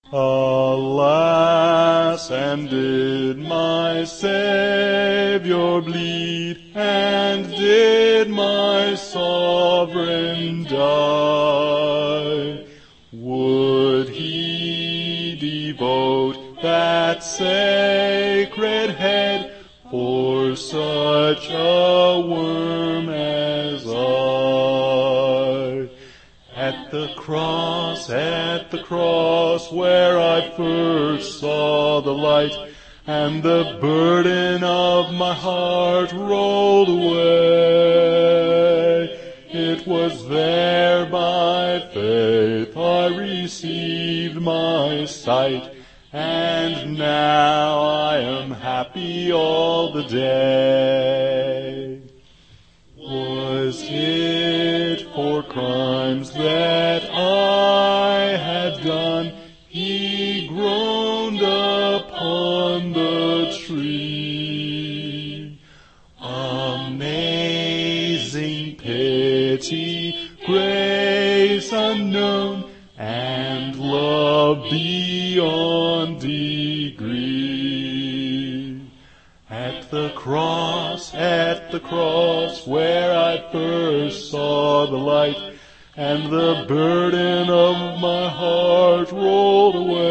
Alas, and did my Savior bleed, and did my Sovereign die? Would he devote that sacred head for such a worm as I? At the cross where I first saw the light, and the burden of my heart rolled away. It was there by faith I received my sight, and now I am happy all the day. Was it for crimes that I had done, he groaned upon the tree? Amazing pity, grace unknown, and love beyond degree. At the cross where I first saw the light, and the burden of my heart rolled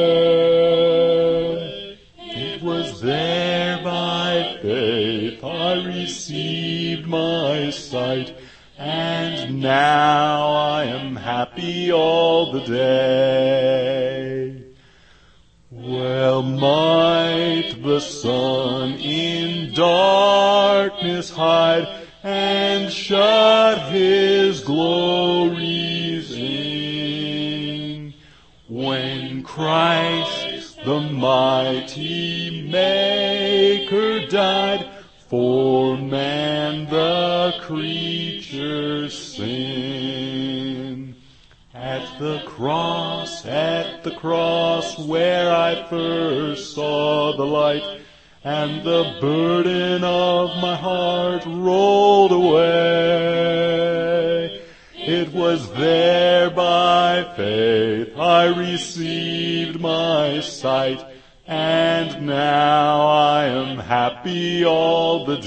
away. It was there by faith I received my sight, and now I am happy all the day. Well might the sun in darkness hide, and shut his glories in, when Christ the mighty Maker died for man the creature's sin. At the cross where I first saw the light, and the burden of my heart rolled away. It was there by faith I received my sight, and now I am happy all the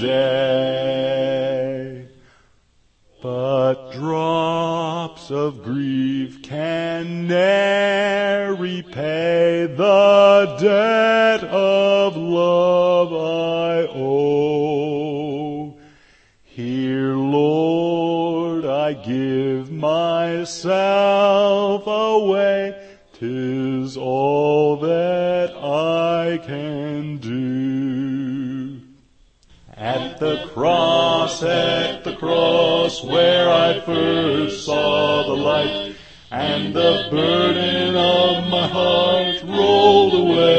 day. But drops of grief can ne'er repay the debt of love I owe. Here, Lord, I give myself away. 'Tis all that I can do. At the cross where I first saw the light, and the burden of my heart rolled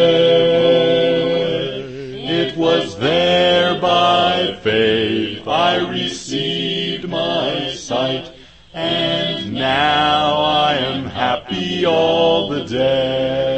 away. It was there by faith I received my sight, and now I am happy all the day.